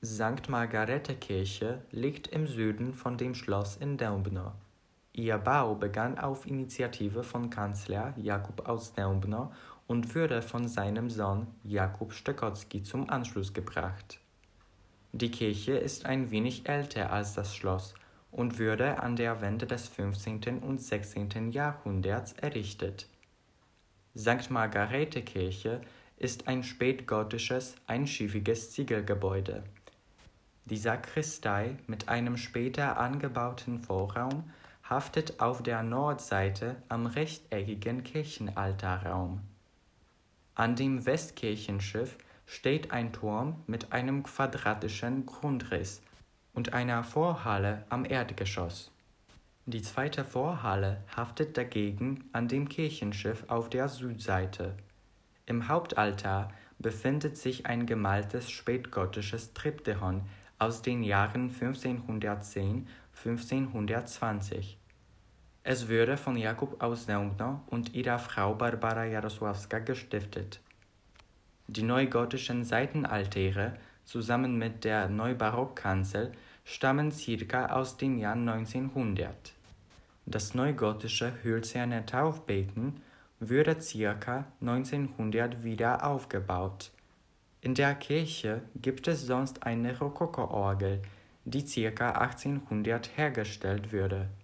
St. Margarete-Kirche liegt im Süden von dem Schloss in Deubner. Ihr Bau begann auf Initiative von Kanzler Jakub aus Deubner und wurde von seinem Sohn Jakub Stokocki zum Anschluss gebracht. Die Kirche ist ein wenig älter als das Schloss und wurde an der Wende des 15. und 16. Jahrhunderts errichtet. St. Margarete-Kirche ist ein spätgotisches, einschiffiges Ziegelgebäude. Die Sakristei mit einem später angebauten Vorraum haftet auf der Nordseite am rechteckigen Kirchenaltarraum. An dem Westkirchenschiff steht ein Turm mit einem quadratischen Grundriss und einer Vorhalle am Erdgeschoss. Die zweite Vorhalle haftet dagegen an dem Kirchenschiff auf der Südseite. Im Hauptaltar befindet sich ein gemaltes spätgotisches Triptychon aus den Jahren 1510–1520. Es wurde von Jakub aus Deubner und ihrer Frau Barbara Jarosławska gestiftet. Die neugotischen Seitenaltäre zusammen mit der Neubarockkanzel stammen circa aus dem Jahr 1900. Das neugotische hölzerne Taufbecken wurde ca. 1900 wieder aufgebaut. In der Kirche gibt es sonst eine Rokoko-Orgel, die ca. 1800 hergestellt wurde.